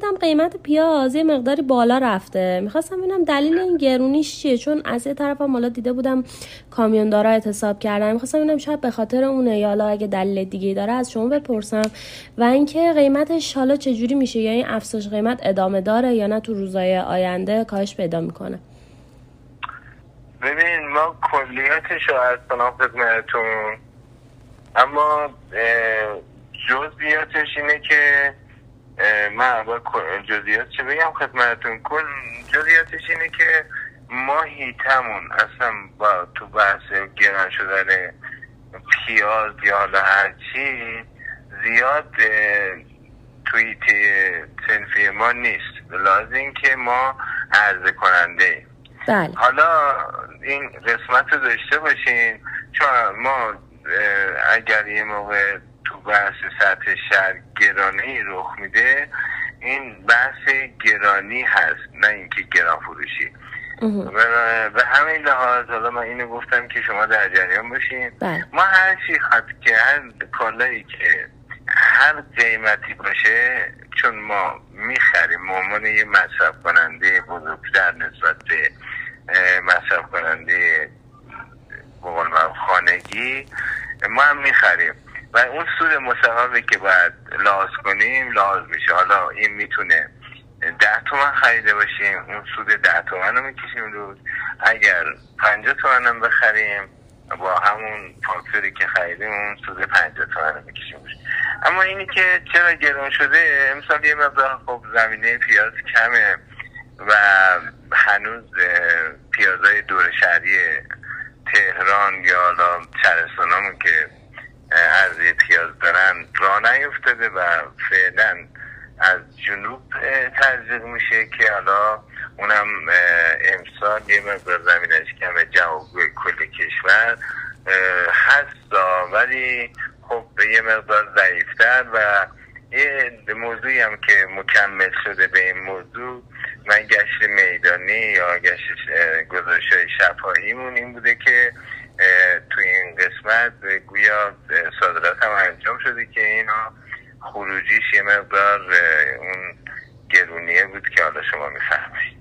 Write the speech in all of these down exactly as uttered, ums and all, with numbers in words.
دیدم قیمت پیاز یه مقداری بالا رفته. میخواستم ببینم دلیل این گرونیش چیه، چون از یه طرفم حالا دیده بودم کامیوندارا اعتصاب کردن. میخواستم ببینم شاید به خاطر اونه یا حالا اگه دلیل دیگه‌ای داره از شما بپرسم، و اینکه قیمتش حالا چجوری میشه، یا این افزایش قیمت ادامه داره یا نه تو روزهای آینده کاهش پیدا میکنه؟ ببین ما کلیاتش رو از کنم خدمتتون، اما جزئیاتش اینه که من با جزئیات چه بگم خدمتتون، کل جزئیاتش اینه که ما هیتمون اصلا با تو بحث گران شدن پیاز یا حالا هرچی زیاد توی هیته صنفی ما نیست، لازم این که ما عرضه کننده. بله. حالا این قسمت رو داشته باشین، چون ما اگر یه موقع تو بحث سطح شهر گرانی رخ میده، این بحث گرانی هست نه اینکه گران فروشی. به همین لحاظ حالا من اینو گفتم که شما در جریان باشین. بله. ما هر چی خط که هر کالایی که هر قیمتی باشه، چون ما میخریم مامان یه مصرف کننده بزرگتر نسبت به مصرف کننده بقول من خانگی، ما هم میخریم و اون سود مصوبه که باید لحاظ کنیم لحاظ میشه. حالا این میتونه ده تومن خریده باشیم، اون سود ده تومن رو میکشیم روز. اگر پنجاه تومن هم بخریم با همون فاکتوری که خریدیم اون سود پنجاه تومن رو میکشیم روز. اما اینی که چرا گران شده، امسال یه مقدار خب زمینه پیاز کمه و هنوز پیازهای دور شهری تهران یا حالا شهرستانامون که عرضه پیاز دارن راه نیفتاده و فعلا از جنوب تزریق میشه که حالا اونم امسال یه مقدار زمینش کمه، جواب کل کشور هست، ولی خب یه مقدار ضعیفتر. و یه موضوعی هم که مکمل شده به این موضوع، من گشت میدانی یا گشت گزارش‌های شفاهیمون این بوده که توی این قسمت گویا صادرات هم انجام شده که اینا خروجیش یه مقدار اون گرونیه بود که حالا شما میفهمید.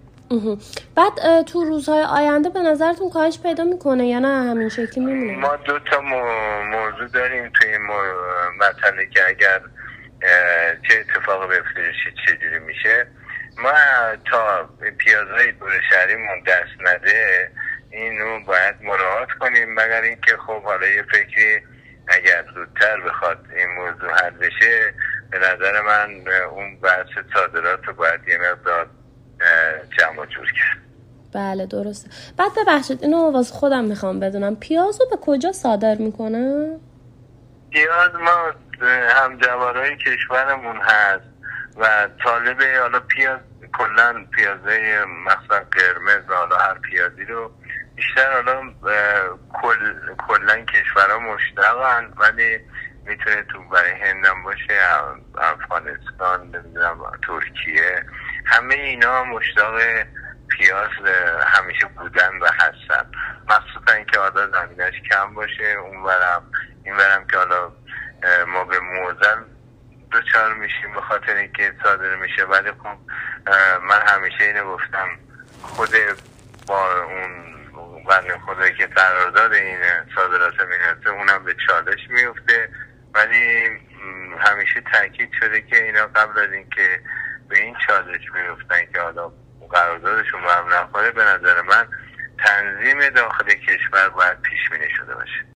بعد تو روزهای آینده به نظرتون کاهش پیدا میکنه یا نه همین شکلی میمونه؟ ما دو تا موضوع داریم توی این مسئله که اگر چه اتفاق بیفته چجوری میشه. ما تا پیازهای دور شهریمون دست نده اینو باید مراعات کنیم، مگر اینکه خب حالا یه فکری اگر زودتر بخواد این موضوع حل بشه، به نظر من اون بحث صادرات رو باید یه مقدار جمع جور کرد. بله درسته. بعد ببخشید اینو واسه خودم میخوام بدونم، پیاز رو به کجا صادر میکنه؟ پیاز ما هم جوارای کشورمون هست و طالبه حالا پیاز کلن پیازهای مثلا قرمز، حالا هر پیازی رو بیشتر حالا کل کلن کشورها مشتاقن، ولی میتونه تو برای هندم باشه، افغانستان، نمیدونم ترکیه، همه اینا مشتاق پیاز همیشه بودن و هستن، مخصوصا اینکه حالا زمینش کم باشه. اونورم اینورم که حالا ما به موزل دوچار میشیم به خاطر اینکه صادر میشه. ولی خب من همیشه اینو گفتم، خود با اون بنده خدایی که قرارداد این صادرات مینرسه اونم به چالش میفته، ولی همیشه تاکید شده که اینا قبل از اینکه به این چالش میفتن که حالا قراردادشون به هم نخوره، به نظر من تنظیم داخل کشور باید پیش بینی شده باشه.